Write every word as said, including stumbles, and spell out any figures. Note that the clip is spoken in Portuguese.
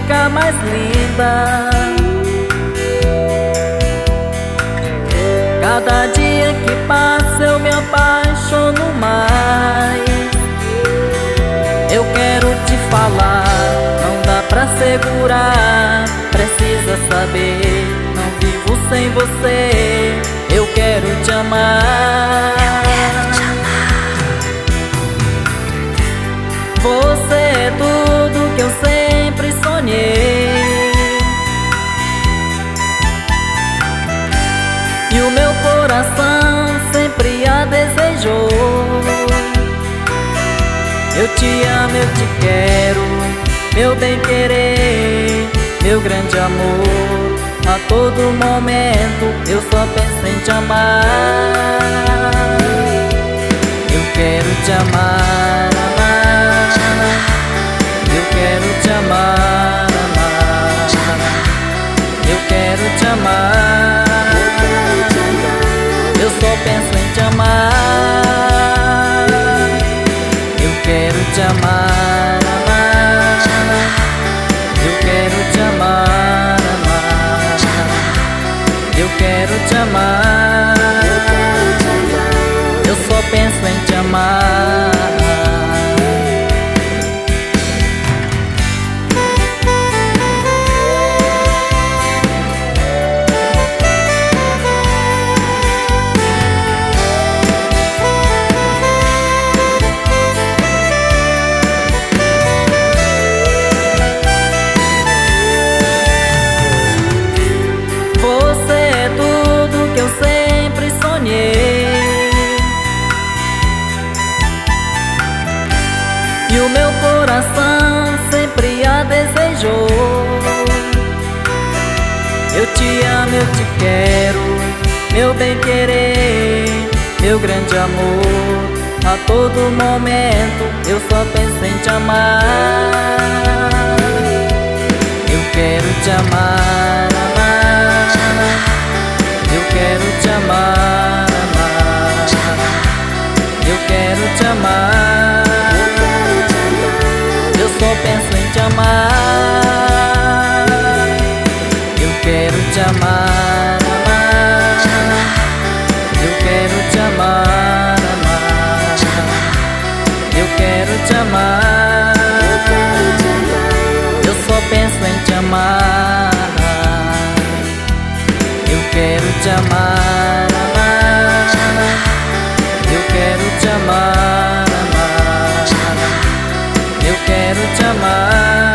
fica mais linda. Cada dia que passa eu me apaixono mais. Eu quero te falar, não dá pra segurar. Precisa saber, não vivo sem você. Eu quero te amar. Você é tudo que eu sempre sonhei, e o meu coração sempre a desejou. Eu te amo, eu te quero, meu bem-querer, meu grande amor. A todo momento eu só penso em te amar. Eu quero te amar, amar. Eu quero te amar, amar. Eu quero te amar. Eu só penso em te amar. Eu quero te amar, amar. Eu quero te amar, amar. Eu quero te amar. Eu só penso em te amar. E o meu coração sempre a desejou. Eu te amo, eu te quero, meu bem-querer, meu grande amor. A todo momento eu só penso em te amar. Eu quero te amar, amar. Eu quero te amar, amar. Eu quero te amar. Eu só penso em te amar. Eu quero te amar, amar. Eu quero te amar, amar. Eu quero te amar. Eu só penso em te amar. Eu quero te amar, amar. Eu quero te amar, amar. Eu quero te amar.